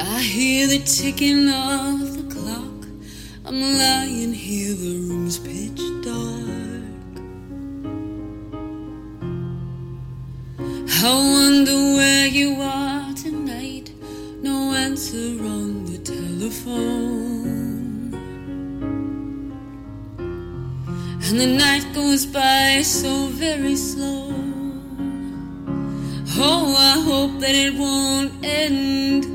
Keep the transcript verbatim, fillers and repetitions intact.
I hear the ticking of the clock. I'm lying here, the room's pitch dark. I wonder where you are tonight. No answer on the telephone. And the night goes by so very slow. Oh, I hope that it won't end